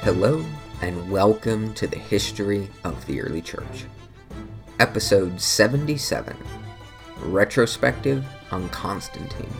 Hello, and welcome to the History of the Early Church. Episode 77, Retrospective on Constantine.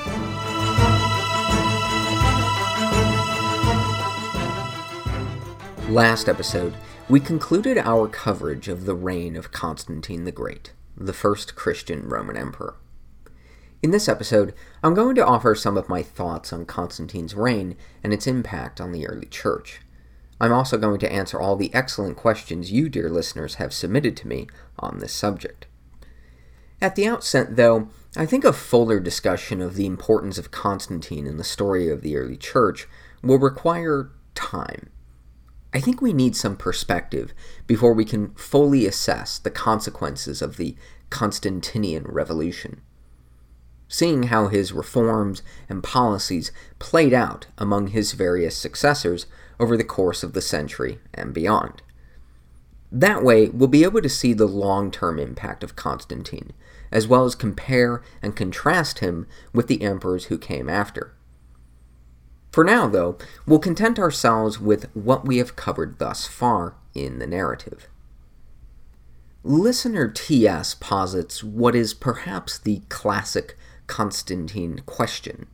Last episode, we concluded our coverage of the reign of Constantine the Great, the first Christian Roman emperor. In this episode, I'm going to offer some of my thoughts on Constantine's reign and its impact on the early church. I'm also going to answer all the excellent questions you, dear listeners, have submitted to me on this subject. At the outset, though, I think a fuller discussion of the importance of Constantine in the story of the early church will require time. I think we need some perspective before we can fully assess the consequences of the Constantinian Revolution. Seeing how his reforms and policies played out among his various successors over the course of the century and beyond. That way, we'll be able to see the long-term impact of Constantine, as well as compare and contrast him with the emperors who came after. For now, though, we'll content ourselves with what we have covered thus far in the narrative. Listener T.S. posits what is perhaps the classic Constantine question.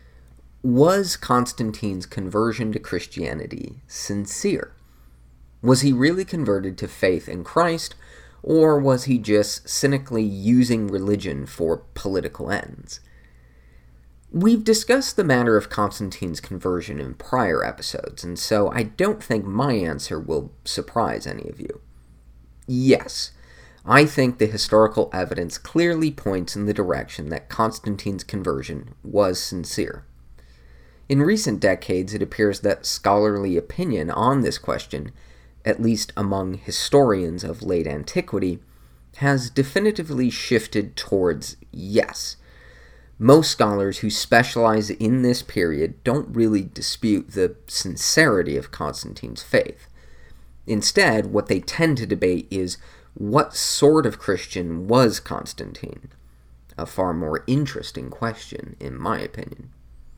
Was Constantine's conversion to Christianity sincere? Was he really converted to faith in Christ, or was he just cynically using religion for political ends? We've discussed the matter of Constantine's conversion in prior episodes, and so I don't think my answer will surprise any of you. Yes, I think the historical evidence clearly points in the direction that Constantine's conversion was sincere. In recent decades, it appears that scholarly opinion on this question, at least among historians of late antiquity, has definitively shifted towards yes. Most scholars who specialize in this period don't really dispute the sincerity of Constantine's faith. Instead, what they tend to debate is what sort of Christian was Constantine? A far more interesting question, in my opinion.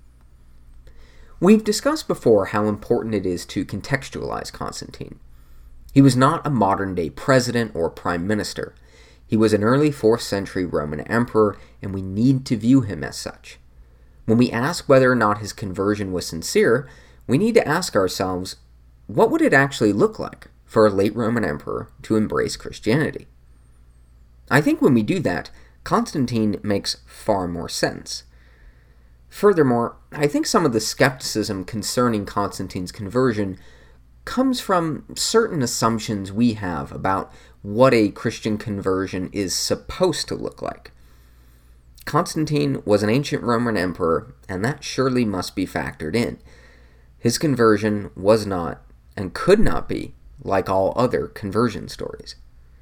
We've discussed before how important it is to contextualize Constantine. He was not a modern-day president or prime minister. He was an early 4th century Roman emperor, and we need to view him as such. When we ask whether or not his conversion was sincere, we need to ask ourselves, what would it actually look like for a late Roman emperor to embrace Christianity? I think when we do that, Constantine makes far more sense. Furthermore, I think some of the skepticism concerning Constantine's conversion comes from certain assumptions we have about what a Christian conversion is supposed to look like. Constantine was an ancient Roman emperor, and that surely must be factored in. His conversion was not, and could not be, like all other conversion stories.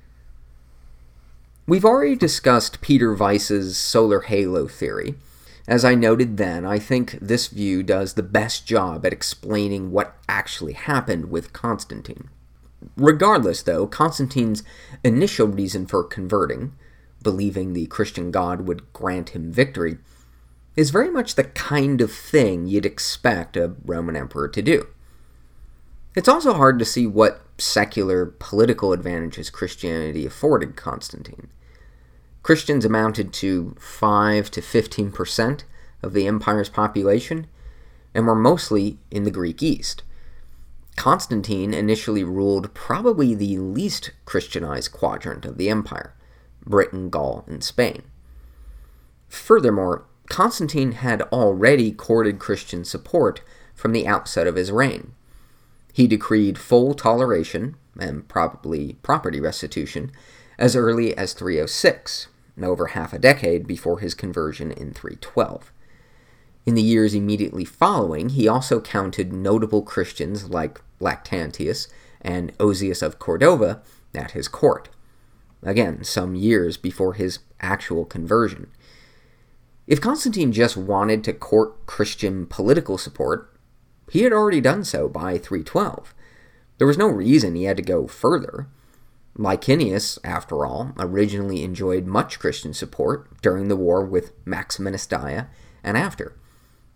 We've already discussed Peter Weiss's solar halo theory. As I noted then, I think this view does the best job at explaining what actually happened with Constantine. Regardless, though, Constantine's initial reason for converting, believing the Christian God would grant him victory, is very much the kind of thing you'd expect a Roman emperor to do. It's also hard to see what secular political advantages Christianity afforded Constantine. Christians amounted to 5 to 15% of the empire's population, and were mostly in the Greek East. Constantine initially ruled probably the least Christianized quadrant of the empire, Britain, Gaul, and Spain. Furthermore, Constantine had already courted Christian support from the outset of his reign. He decreed full toleration, and probably property restitution, as early as 306, over half a decade before his conversion in 312. In the years immediately following, he also counted notable Christians like Lactantius and Osius of Cordova at his court. Again, some years before his actual conversion. If Constantine just wanted to court Christian political support, he had already done so by 312. There was no reason he had to go further. Licinius, after all, originally enjoyed much Christian support during the war with Maximinus Daia and after.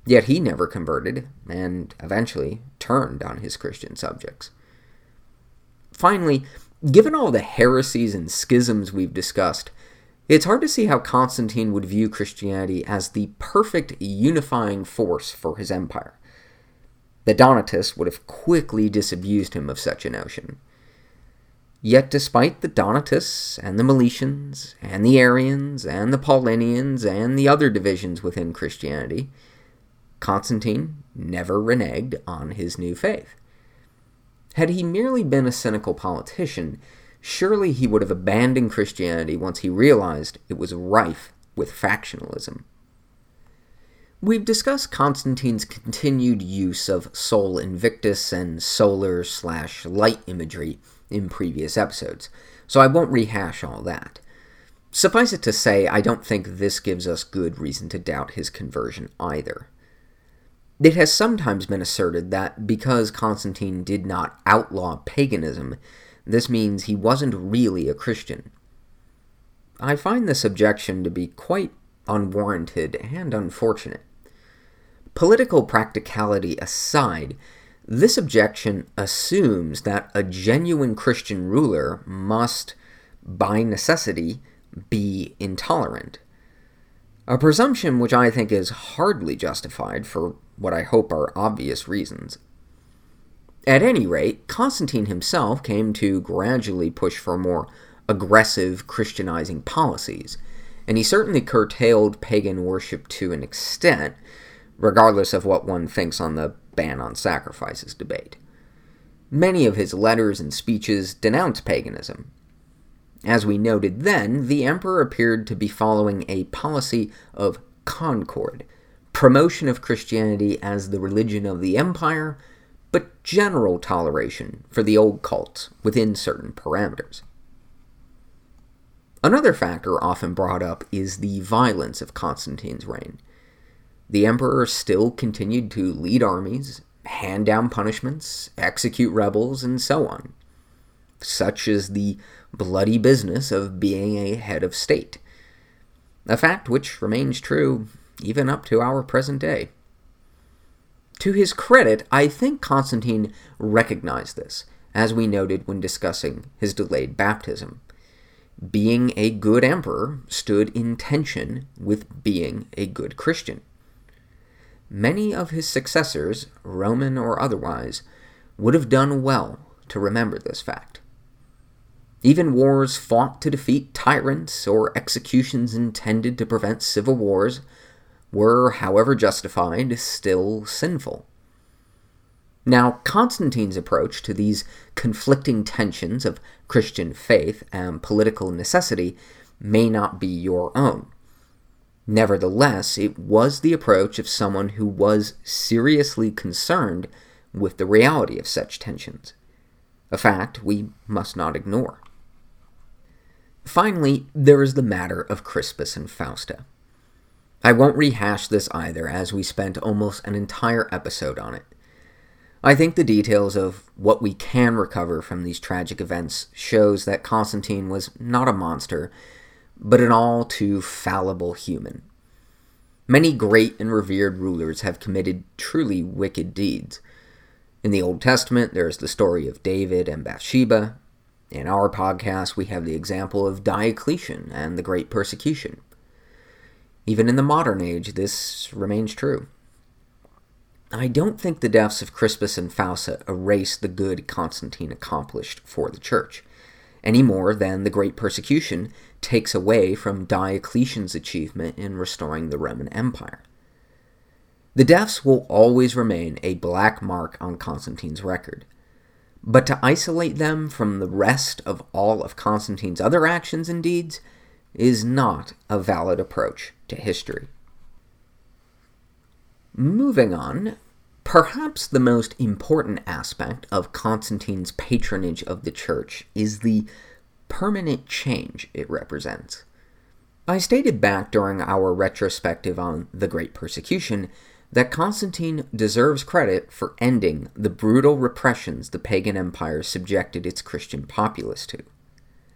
Yet he never converted, and eventually turned on his Christian subjects. Finally, given all the heresies and schisms we've discussed, it's hard to see how Constantine would view Christianity as the perfect unifying force for his empire. The Donatists would have quickly disabused him of such a notion. Yet despite the Donatists and the Meletians and the Arians and the Paulinians and the other divisions within Christianity, Constantine never reneged on his new faith. Had he merely been a cynical politician, surely he would have abandoned Christianity once he realized it was rife with factionalism. We've discussed Constantine's continued use of Sol Invictus and solar/light imagery in previous episodes, so I won't rehash all that. Suffice it to say, I don't think this gives us good reason to doubt his conversion either. It has sometimes been asserted that because Constantine did not outlaw paganism, this means he wasn't really a Christian. I find this objection to be quite unwarranted and unfortunate. Political practicality aside, this objection assumes that a genuine Christian ruler must, by necessity, be intolerant. A presumption which I think is hardly justified for what I hope are obvious reasons. At any rate, Constantine himself came to gradually push for more aggressive Christianizing policies, and he certainly curtailed pagan worship to an extent, regardless of what one thinks on the ban on sacrifices debate. Many of his letters and speeches denounce paganism. As we noted then, the emperor appeared to be following a policy of concord, promotion of Christianity as the religion of the empire, but general toleration for the old cults within certain parameters. Another factor often brought up is the violence of Constantine's reign. The emperor still continued to lead armies, hand down punishments, execute rebels, and so on. Such is the bloody business of being a head of state, a fact which remains true even up to our present day. To his credit, I think Constantine recognized this, as we noted when discussing his delayed baptism. Being a good emperor stood in tension with being a good Christian. Many of his successors, Roman or otherwise, would have done well to remember this fact. Even wars fought to defeat tyrants or executions intended to prevent civil wars were, however justified, still sinful. Now, Constantine's approach to these conflicting tensions of Christian faith and political necessity may not be your own. Nevertheless, it was the approach of someone who was seriously concerned with the reality of such tensions, a fact we must not ignore. Finally, there is the matter of Crispus and Fausta. I won't rehash this either, as we spent almost an entire episode on it. I think the details of what we can recover from these tragic events shows that Constantine was not a monster, but an all too fallible human. Many great and revered rulers have committed truly wicked deeds. In the Old Testament, there is the story of David and Bathsheba. In our podcast, we have the example of Diocletian and the Great Persecution. Even in the modern age, this remains true. I don't think the deaths of Crispus and Fausta erase the good Constantine accomplished for the church, any more than the Great Persecution takes away from Diocletian's achievement in restoring the Roman Empire. The deaths will always remain a black mark on Constantine's record, but to isolate them from the rest of all of Constantine's other actions and deeds is not a valid approach to history. Moving on, perhaps the most important aspect of Constantine's patronage of the church is the permanent change it represents. I stated back during our retrospective on the Great Persecution that Constantine deserves credit for ending the brutal repressions the pagan empire subjected its Christian populace to.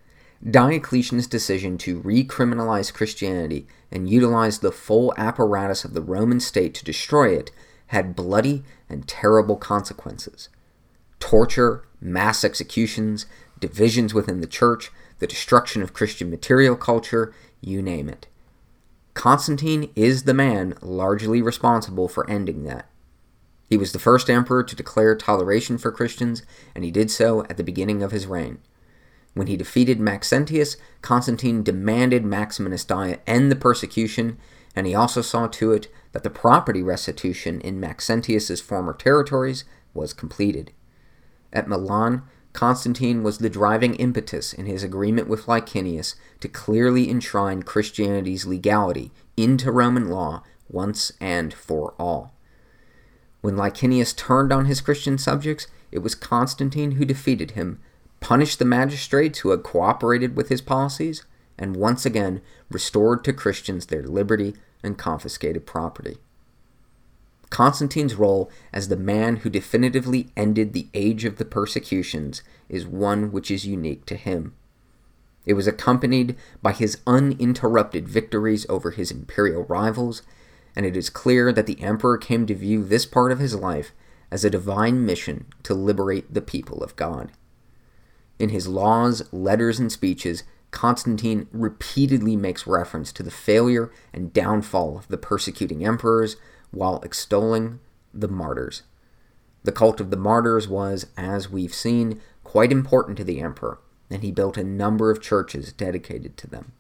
Diocletian's decision to recriminalize Christianity and utilize the full apparatus of the Roman state to destroy it had bloody and terrible consequences. Torture, mass executions, divisions within the church, the destruction of Christian material culture, you name it. Constantine is the man largely responsible for ending that. He was the first emperor to declare toleration for Christians, and he did so at the beginning of his reign. When he defeated Maxentius, Constantine demanded Maximinus Daia end the persecution, and he also saw to it that the property restitution in Maxentius's former territories was completed. At Milan, Constantine was the driving impetus in his agreement with Licinius to clearly enshrine Christianity's legality into Roman law once and for all. When Licinius turned on his Christian subjects, it was Constantine who defeated him, punished the magistrates who had cooperated with his policies, and once again restored to Christians their liberty and confiscated property. Constantine's role as the man who definitively ended the age of the persecutions is one which is unique to him. It was accompanied by his uninterrupted victories over his imperial rivals, and it is clear that the emperor came to view this part of his life as a divine mission to liberate the people of God. In his laws, letters, and speeches, Constantine repeatedly makes reference to the failure and downfall of the persecuting emperors while extolling the martyrs. The cult of the martyrs was, as we've seen, quite important to the emperor, and he built a number of churches dedicated to them.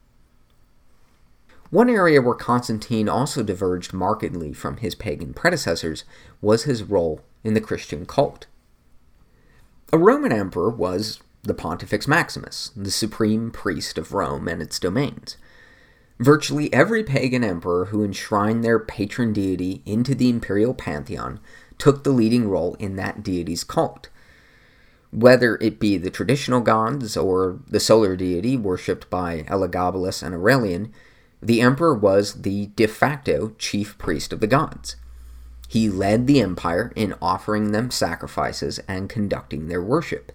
One area where Constantine also diverged markedly from his pagan predecessors was his role in the Christian cult. A Roman emperor was the Pontifex Maximus, the supreme priest of Rome and its domains. Virtually every pagan emperor who enshrined their patron deity into the imperial pantheon took the leading role in that deity's cult. Whether it be the traditional gods or the solar deity worshipped by Elagabalus and Aurelian, the emperor was the de facto chief priest of the gods. He led the empire in offering them sacrifices and conducting their worship.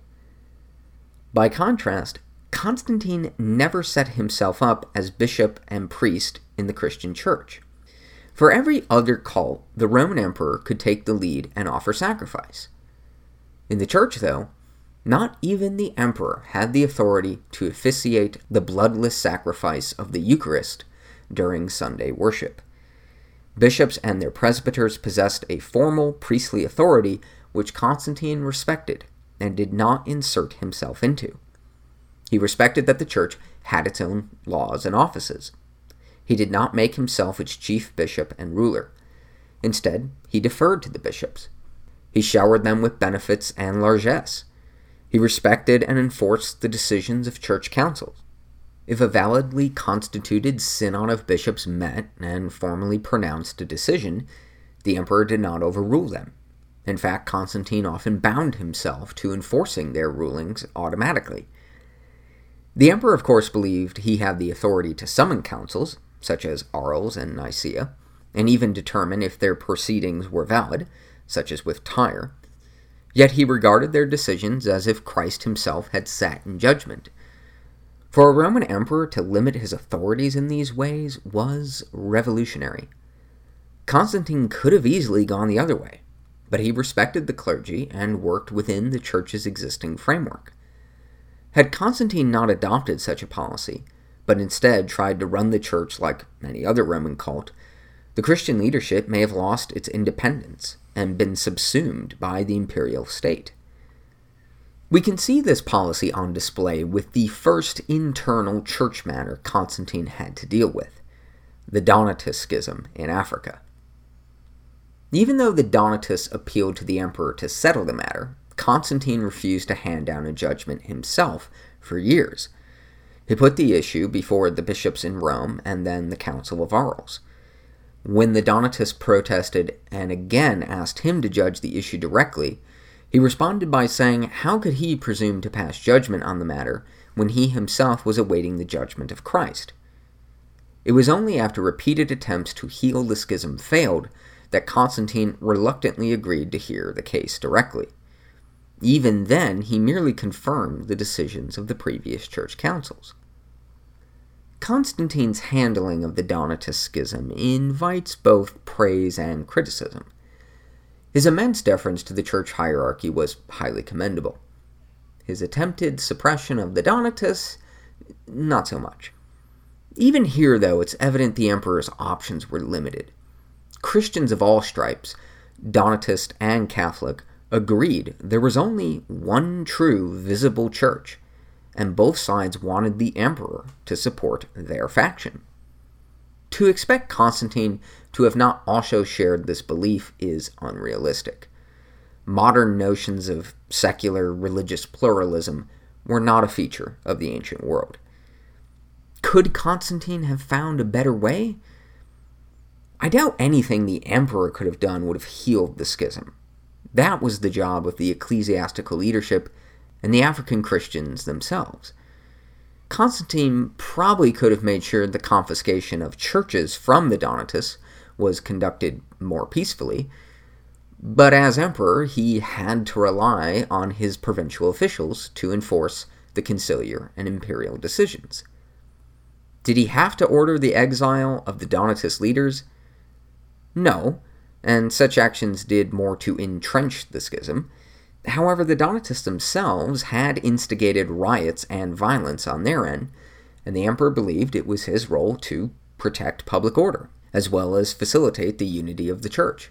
By contrast, Constantine never set himself up as bishop and priest in the Christian church. For every other cult, the Roman emperor could take the lead and offer sacrifice. In the church, though, not even the emperor had the authority to officiate the bloodless sacrifice of the Eucharist during Sunday worship. Bishops and their presbyters possessed a formal priestly authority which Constantine respected and did not insert himself into. He respected that the church had its own laws and offices. He did not make himself its chief bishop and ruler. Instead, he deferred to the bishops. He showered them with benefits and largesse. He respected and enforced the decisions of church councils. If a validly constituted synod of bishops met and formally pronounced a decision, the emperor did not overrule them. In fact, Constantine often bound himself to enforcing their rulings automatically. The emperor, of course, believed he had the authority to summon councils, such as Arles and Nicaea, and even determine if their proceedings were valid, such as with Tyre. Yet he regarded their decisions as if Christ himself had sat in judgment. For a Roman emperor to limit his authorities in these ways was revolutionary. Constantine could have easily gone the other way, but he respected the clergy and worked within the church's existing framework. Had Constantine not adopted such a policy, but instead tried to run the church like any other Roman cult, the Christian leadership may have lost its independence and been subsumed by the imperial state. We can see this policy on display with the first internal church matter Constantine had to deal with, the Donatist Schism in Africa. Even though the Donatists appealed to the emperor to settle the matter, Constantine refused to hand down a judgment himself for years. He put the issue before the bishops in Rome and then the Council of Arles. When the Donatists protested and again asked him to judge the issue directly, he responded by saying how could he presume to pass judgment on the matter when he himself was awaiting the judgment of Christ? It was only after repeated attempts to heal the schism failed that Constantine reluctantly agreed to hear the case directly. Even then, he merely confirmed the decisions of the previous church councils. Constantine's handling of the Donatist schism invites both praise and criticism. His immense deference to the church hierarchy was highly commendable. His attempted suppression of the Donatists, not so much. Even here, though, it's evident the emperor's options were limited. Christians of all stripes, Donatist and Catholic, agreed there was only one true visible church, and both sides wanted the emperor to support their faction. To expect Constantine to have not also shared this belief is unrealistic. Modern notions of secular religious pluralism were not a feature of the ancient world. Could Constantine have found a better way? I doubt anything the emperor could have done would have healed the schism. That was the job of the ecclesiastical leadership and the African Christians themselves. Constantine probably could have made sure the confiscation of churches from the Donatists was conducted more peacefully, but as emperor, he had to rely on his provincial officials to enforce the conciliar and imperial decisions. Did he have to order the exile of the Donatist leaders? No, and such actions did more to entrench the schism. However, the Donatists themselves had instigated riots and violence on their end, and the emperor believed it was his role to protect public order, as well as facilitate the unity of the church.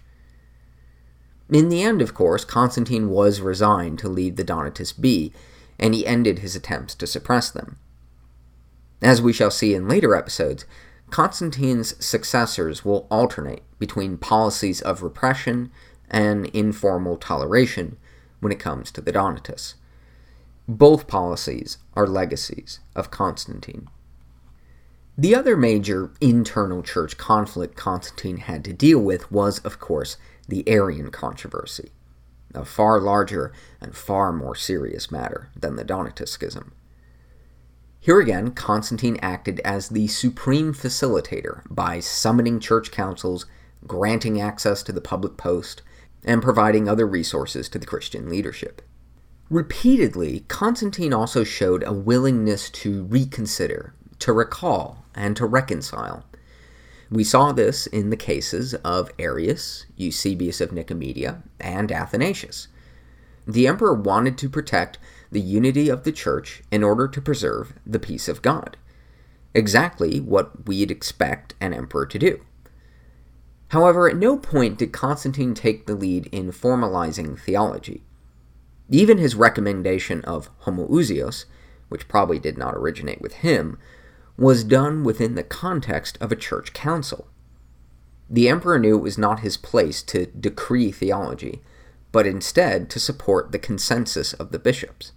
In the end, of course, Constantine was resigned to leave the Donatists be, and he ended his attempts to suppress them. As we shall see in later episodes, Constantine's successors will alternate between policies of repression and informal toleration when it comes to the Donatists. Both policies are legacies of Constantine. The other major internal church conflict Constantine had to deal with was, of course, the Arian controversy, a far larger and far more serious matter than the Donatist schism. Here again, Constantine acted as the supreme facilitator by summoning church councils, granting access to the public post, and providing other resources to the Christian leadership. Repeatedly, Constantine also showed a willingness to reconsider, to recall, and to reconcile. We saw this in the cases of Arius, Eusebius of Nicomedia, and Athanasius. The emperor wanted to protect the unity of the church in order to preserve the peace of God. Exactly what we'd expect an emperor to do. However, at no point did Constantine take the lead in formalizing theology. Even his recommendation of homoousios, which probably did not originate with him, was done within the context of a church council. The emperor knew it was not his place to decree theology, but instead to support the consensus of the bishops.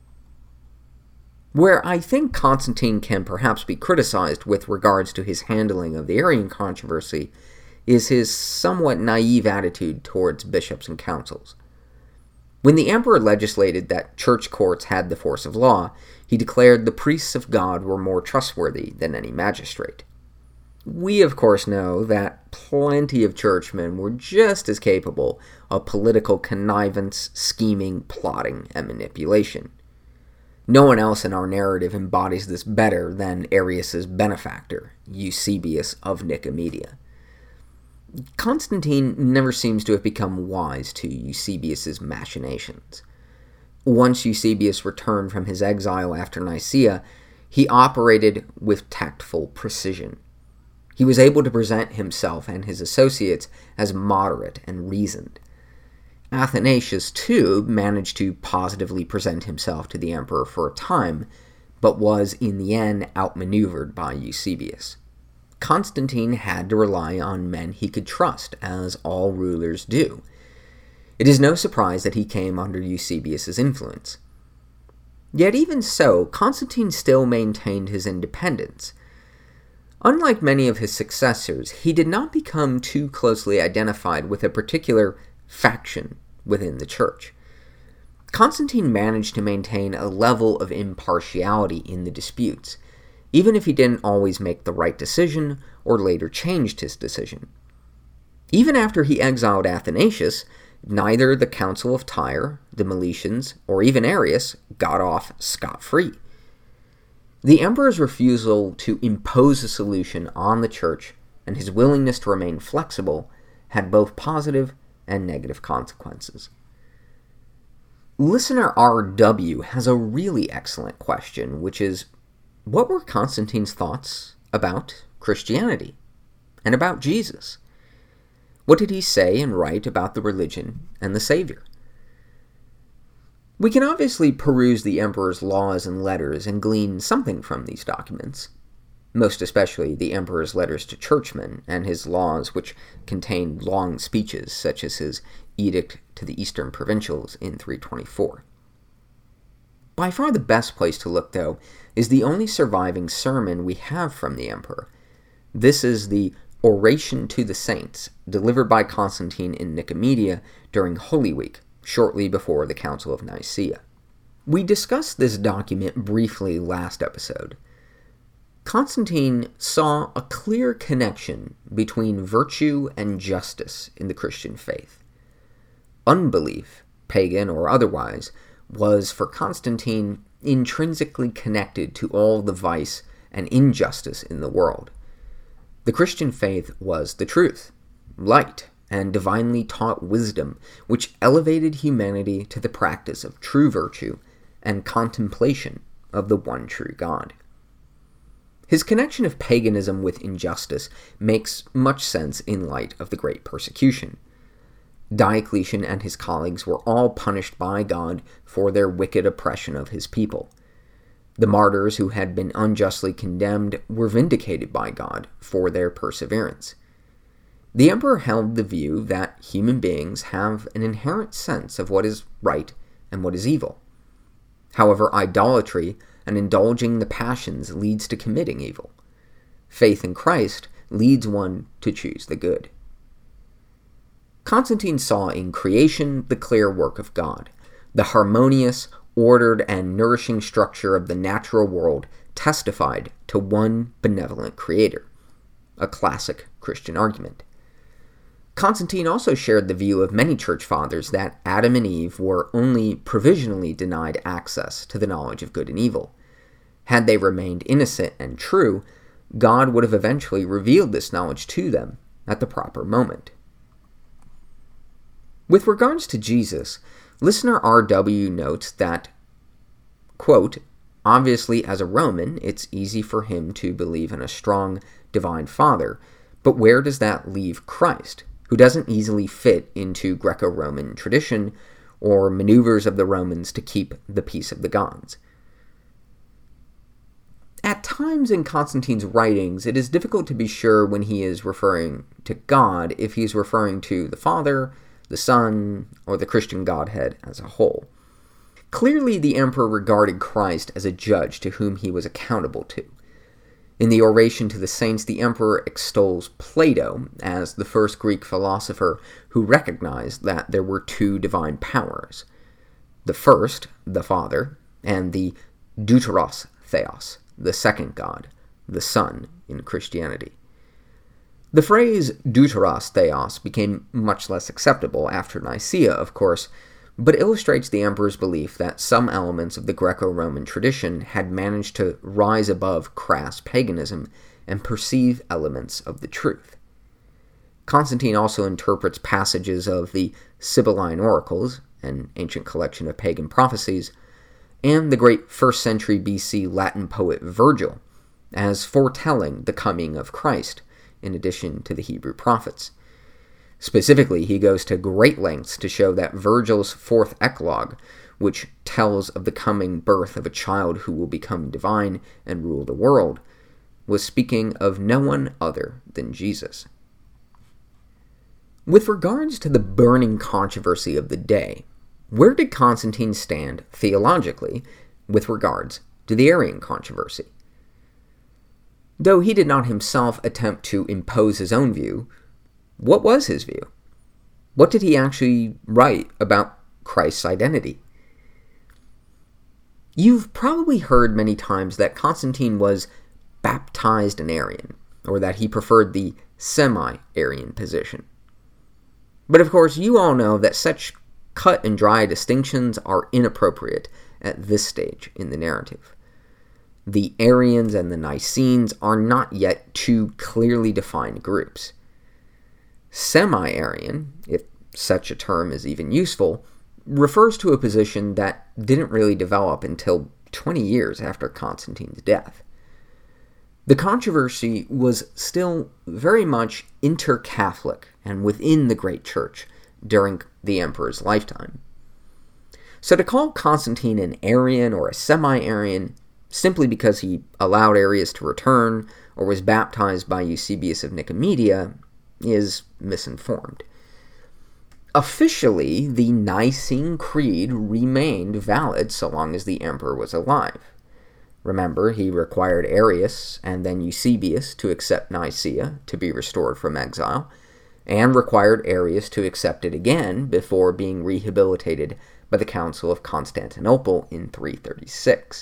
Where I think Constantine can perhaps be criticized with regards to his handling of the Arian controversy is his somewhat naive attitude towards bishops and councils. When the emperor legislated that church courts had the force of law, he declared the priests of God were more trustworthy than any magistrate. We, of course, know that plenty of churchmen were just as capable of political connivance, scheming, plotting, and manipulation. No one else in our narrative embodies this better than Arius's benefactor, Eusebius of Nicomedia. Constantine never seems to have become wise to Eusebius's machinations. Once Eusebius returned from his exile after Nicaea, he operated with tactful precision. He was able to present himself and his associates as moderate and reasoned. Athanasius, too, managed to positively present himself to the emperor for a time, but was in the end outmaneuvered by Eusebius. Constantine had to rely on men he could trust, as all rulers do. It is no surprise that he came under Eusebius's influence. Yet even so, Constantine still maintained his independence. Unlike many of his successors, he did not become too closely identified with a particular faction within the church. Constantine managed to maintain a level of impartiality in the disputes, even if he didn't always make the right decision or later changed his decision. Even after he exiled Athanasius, neither the Council of Tyre, the Meletians, or even Arius got off scot-free. The emperor's refusal to impose a solution on the church and his willingness to remain flexible had both positive and negative consequences. Listener RW has a really excellent question, which is, what were Constantine's thoughts about Christianity and about Jesus? What did he say and write about the religion and the Savior? We can obviously peruse the emperor's laws and letters and glean something from these documents, most especially the emperor's letters to churchmen and his laws, which contained long speeches such as his edict to the eastern provincials in 324. By far the best place to look, though, is the only surviving sermon we have from the emperor. This is the Oration to the Saints, delivered by Constantine in Nicomedia during Holy Week, shortly before the Council of Nicaea. We discussed this document briefly last episode. Constantine saw a clear connection between virtue and justice in the Christian faith. Unbelief, pagan or otherwise, was for Constantine intrinsically connected to all the vice and injustice in the world. The Christian faith was the truth, light, and divinely taught wisdom, which elevated humanity to the practice of true virtue and contemplation of the one true God. His connection of paganism with injustice makes much sense in light of the Great Persecution. Diocletian and his colleagues were all punished by God for their wicked oppression of his people. The martyrs who had been unjustly condemned were vindicated by God for their perseverance. The emperor held the view that human beings have an inherent sense of what is right and what is evil. However, idolatry and indulging the passions leads to committing evil. Faith in Christ leads one to choose the good. Constantine saw in creation the clear work of God. The harmonious, ordered, and nourishing structure of the natural world testified to one benevolent creator, a classic Christian argument. Constantine also shared the view of many church fathers that Adam and Eve were only provisionally denied access to the knowledge of good and evil. Had they remained innocent and true, God would have eventually revealed this knowledge to them at the proper moment. With regards to Jesus, listener RW notes that, quote, obviously as a Roman, it's easy for him to believe in a strong divine father, but where does that leave Christ, who doesn't easily fit into Greco-Roman tradition or maneuvers of the Romans to keep the peace of the gods? At times in Constantine's writings, it is difficult to be sure when he is referring to God if he is referring to the Father, the Son, or the Christian Godhead as a whole. Clearly, the emperor regarded Christ as a judge to whom he was accountable to. In the Oration to the Saints, the emperor extols Plato as the first Greek philosopher who recognized that there were two divine powers. The first, the Father, and the deuteros theos, the second God, the Son, in Christianity. The phrase deuteros theos became much less acceptable after Nicaea, of course, but illustrates the emperor's belief that some elements of the Greco-Roman tradition had managed to rise above crass paganism and perceive elements of the truth. Constantine also interprets passages of the Sibylline Oracles, an ancient collection of pagan prophecies, and the great 1st century BC Latin poet Virgil as foretelling the coming of Christ, in addition to the Hebrew prophets. Specifically, he goes to great lengths to show that Virgil's 4th eclogue, which tells of the coming birth of a child who will become divine and rule the world, was speaking of no one other than Jesus. With regards to the burning controversy of the day, where did Constantine stand theologically with regards to the Arian controversy? Though he did not himself attempt to impose his own view, what was his view? What did he actually write about Christ's identity? You've probably heard many times that Constantine was baptized an Arian, or that he preferred the semi-Arian position. But of course, you all know that such cut and dry distinctions are inappropriate at this stage in the narrative. The Arians and the Nicenes are not yet two clearly defined groups. Semi-Arian, if such a term is even useful, refers to a position that didn't really develop until 20 years after Constantine's death. The controversy was still very much inter-Catholic and within the Great Church during the emperor's lifetime. So to call Constantine an Arian or a semi-Arian simply because he allowed Arius to return or was baptized by Eusebius of Nicomedia is misinformed. Officially, the Nicene Creed remained valid so long as the emperor was alive. Remember, he required Arius and then Eusebius to accept Nicaea to be restored from exile, and required Arius to accept it again before being rehabilitated by the Council of Constantinople in 336.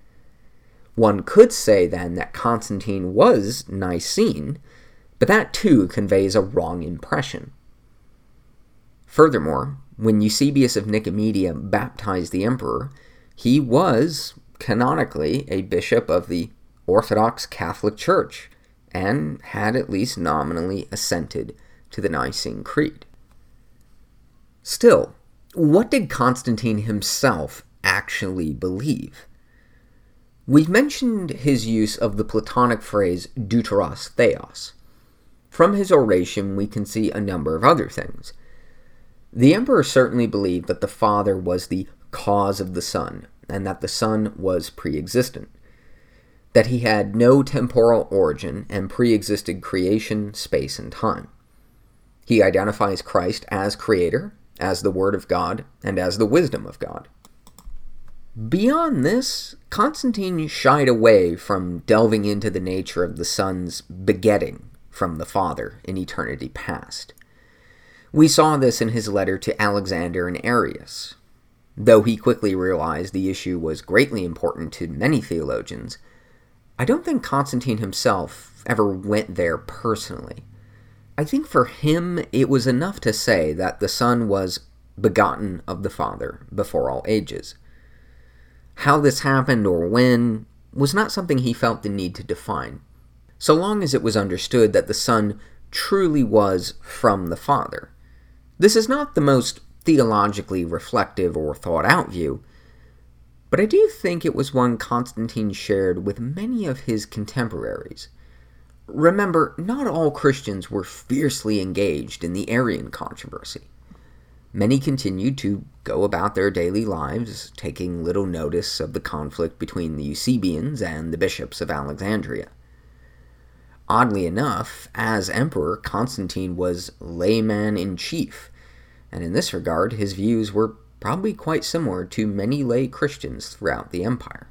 One could say then that Constantine was Nicene, but that too conveys a wrong impression. Furthermore, when Eusebius of Nicomedia baptized the emperor, he was, canonically, a bishop of the Orthodox Catholic Church, and had at least nominally assented to the Nicene Creed. Still, what did Constantine himself actually believe? We've mentioned his use of the Platonic phrase deuteros theos. From his oration, we can see a number of other things. The emperor certainly believed that the Father was the cause of the Son, and that the Son was pre-existent, that he had no temporal origin and pre-existed creation, space, and time. He identifies Christ as Creator, as the Word of God, and as the wisdom of God. Beyond this, Constantine shied away from delving into the nature of the Son's begetting from the Father in eternity past. We saw this in his letter to Alexander and Arius. Though he quickly realized the issue was greatly important to many theologians, I don't think Constantine himself ever went there personally. I think for him it was enough to say that the Son was begotten of the Father before all ages. How this happened or when was not something he felt the need to define, so long as it was understood that the Son truly was from the Father. This is not the most theologically reflective or thought-out view, but I do think it was one Constantine shared with many of his contemporaries. Remember, not all Christians were fiercely engaged in the Arian controversy. Many continued to go about their daily lives, taking little notice of the conflict between the Eusebians and the bishops of Alexandria. Oddly enough, as emperor, Constantine was layman-in-chief, and in this regard, his views were probably quite similar to many lay Christians throughout the empire.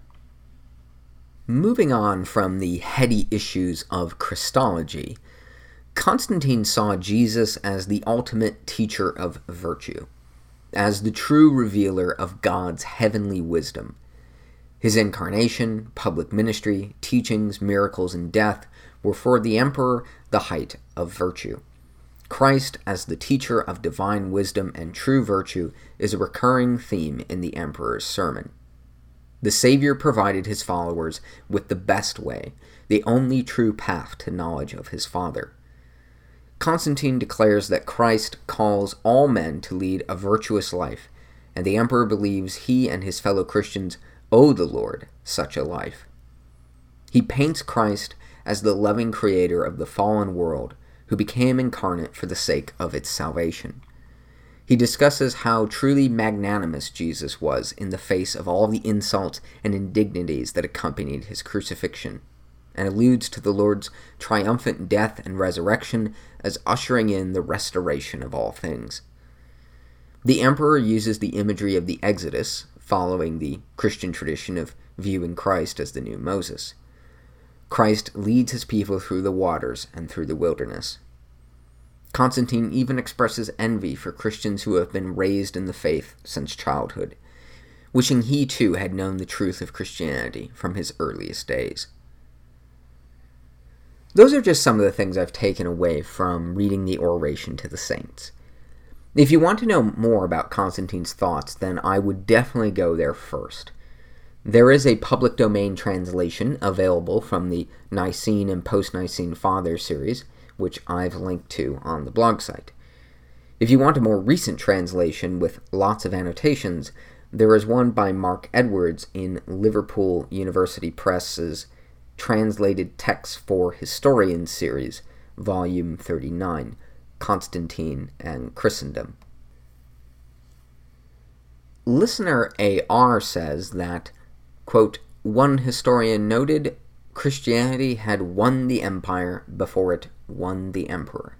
Moving on from the heady issues of Christology, Constantine saw Jesus as the ultimate teacher of virtue, as the true revealer of God's heavenly wisdom. His incarnation, public ministry, teachings, miracles, and death were for the emperor the height of virtue. Christ as the teacher of divine wisdom and true virtue is a recurring theme in the emperor's sermon. The Savior provided his followers with the best way, the only true path to knowledge of his Father. Constantine declares that Christ calls all men to lead a virtuous life, and the emperor believes he and his fellow Christians owe the Lord such a life. He paints Christ as the loving creator of the fallen world who became incarnate for the sake of its salvation. He discusses how truly magnanimous Jesus was in the face of all the insults and indignities that accompanied his crucifixion, and alludes to the Lord's triumphant death and resurrection as ushering in the restoration of all things. The emperor uses the imagery of the Exodus, following the Christian tradition of viewing Christ as the new Moses. Christ leads his people through the waters and through the wilderness. Constantine even expresses envy for Christians who have been raised in the faith since childhood, wishing he too had known the truth of Christianity from his earliest days. Those are just some of the things I've taken away from reading the Oration to the Saints. If you want to know more about Constantine's thoughts, then I would definitely go there first. There is a public domain translation available from the Nicene and Post-Nicene Fathers series, which I've linked to on the blog site. If you want a more recent translation with lots of annotations, there is one by Mark Edwards in Liverpool University Press's Translated Texts for Historians series, Volume 39, Constantine and Christendom. Listener AR says that, quote, one historian noted, Christianity had won the empire before it won the emperor.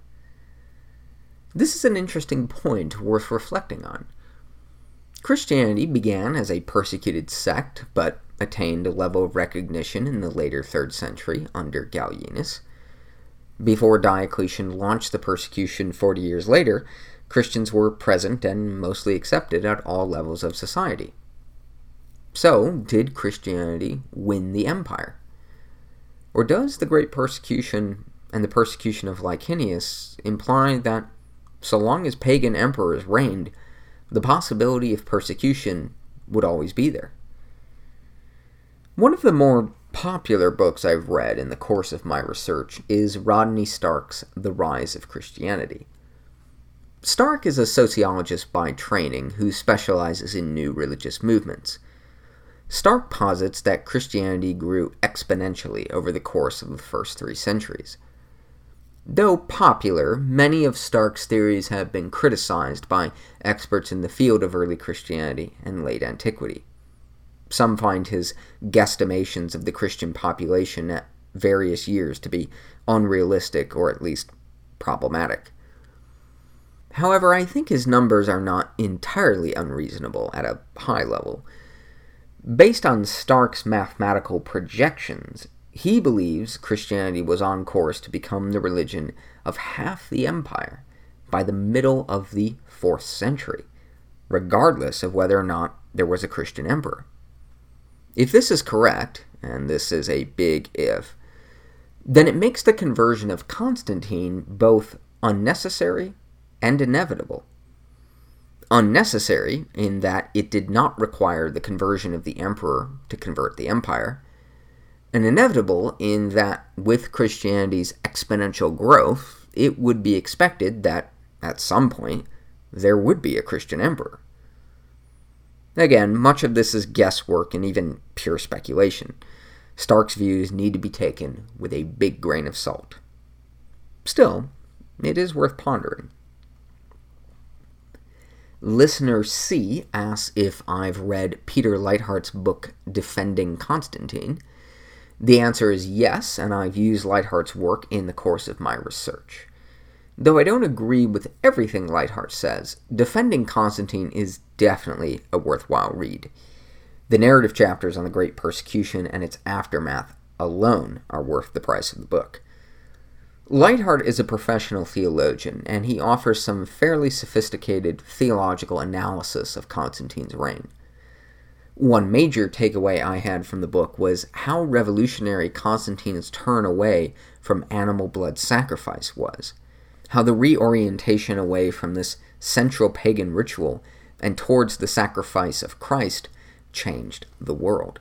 This is an interesting point worth reflecting on. Christianity began as a persecuted sect, but attained a level of recognition in the later 3rd century under Gallienus. Before Diocletian launched the persecution 40 years later, Christians were present and mostly accepted at all levels of society. So, did Christianity win the empire? Or does the Great Persecution and the persecution of Licinius imply that so long as pagan emperors reigned, the possibility of persecution would always be there? One of the more popular books I've read in the course of my research is Rodney Stark's The Rise of Christianity. Stark is a sociologist by training who specializes in new religious movements. Stark posits that Christianity grew exponentially over the course of the first 3 centuries. Though popular, many of Stark's theories have been criticized by experts in the field of early Christianity and late antiquity. Some find his guesstimations of the Christian population at various years to be unrealistic or at least problematic. However, I think his numbers are not entirely unreasonable at a high level. Based on Stark's mathematical projections, he believes Christianity was on course to become the religion of half the empire by the middle of the 4th century, regardless of whether or not there was a Christian emperor. If this is correct, and this is a big if, then it makes the conversion of Constantine both unnecessary and inevitable. Unnecessary in that it did not require the conversion of the emperor to convert the empire, and inevitable in that with Christianity's exponential growth, it would be expected that, at some point, there would be a Christian emperor. Again, much of this is guesswork and even pure speculation. Stark's views need to be taken with a big grain of salt. Still, it is worth pondering. Listener C asks if I've read Peter Leithart's book, Defending Constantine. The answer is yes, and I've used Leithart's work in the course of my research. Though I don't agree with everything Leithart says, Defending Constantine is definitely a worthwhile read. The narrative chapters on the Great Persecution and its aftermath alone are worth the price of the book. Leithart is a professional theologian, and he offers some fairly sophisticated theological analysis of Constantine's reign. One major takeaway I had from the book was how revolutionary Constantine's turn away from animal blood sacrifice was, how the reorientation away from this central pagan ritual and towards the sacrifice of Christ changed the world.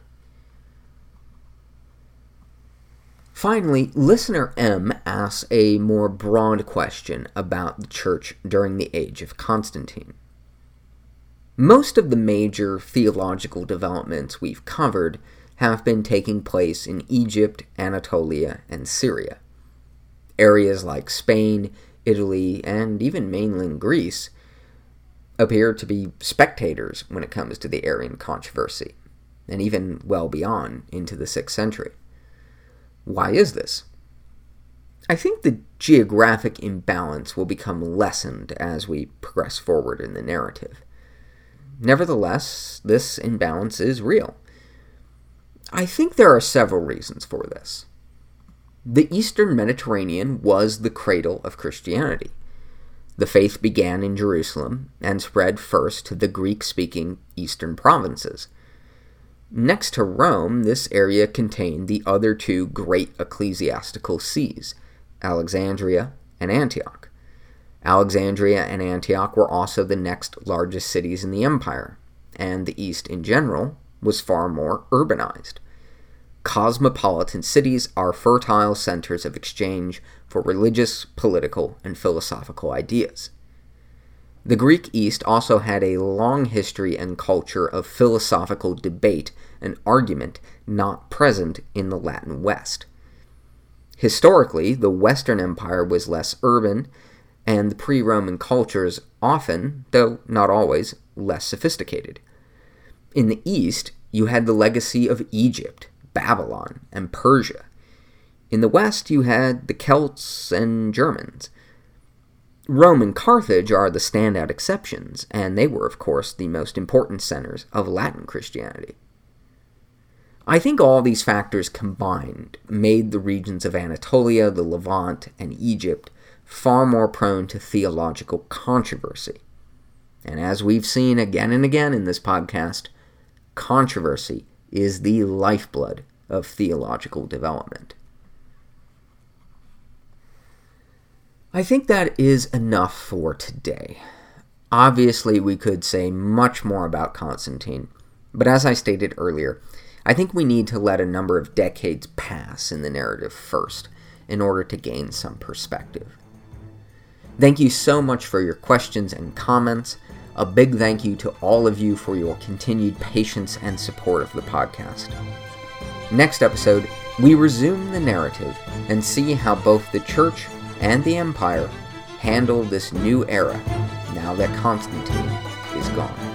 Finally, listener M asks a more broad question about the church during the age of Constantine. Most of the major theological developments we've covered have been taking place in Egypt, Anatolia, and Syria. Areas like Spain, Italy, and even mainland Greece appear to be spectators when it comes to the Arian controversy, and even well beyond into the 6th century. Why is this? I think the geographic imbalance will become lessened as we progress forward in the narrative. Nevertheless, this imbalance is real. I think there are several reasons for this. The Eastern Mediterranean was the cradle of Christianity. The faith began in Jerusalem and spread first to the Greek-speaking eastern provinces. Next to Rome, this area contained the other 2 great ecclesiastical sees, Alexandria and Antioch. Alexandria and Antioch were also the next largest cities in the empire, and the East in general was far more urbanized. Cosmopolitan cities are fertile centers of exchange for religious, political, and philosophical ideas. The Greek East also had a long history and culture of philosophical debate and argument not present in the Latin West. Historically, the Western Empire was less urban, and the pre-Roman cultures often, though not always, less sophisticated. In the East, you had the legacy of Egypt, Babylon, and Persia. In the West, you had the Celts and Germans. Rome and Carthage are the standout exceptions, and they were, of course, the most important centers of Latin Christianity. I think all these factors combined made the regions of Anatolia, the Levant, and Egypt far more prone to theological controversy. And as we've seen again and again in this podcast, controversy is the lifeblood of theological development. I think that is enough for today. Obviously, we could say much more about Constantine, but as I stated earlier, I think we need to let a number of decades pass in the narrative first in order to gain some perspective. Thank you so much for your questions and comments. A big thank you to all of you for your continued patience and support of the podcast. Next episode, we resume the narrative and see how both the Church and the Empire handle this new era now that Constantine is gone.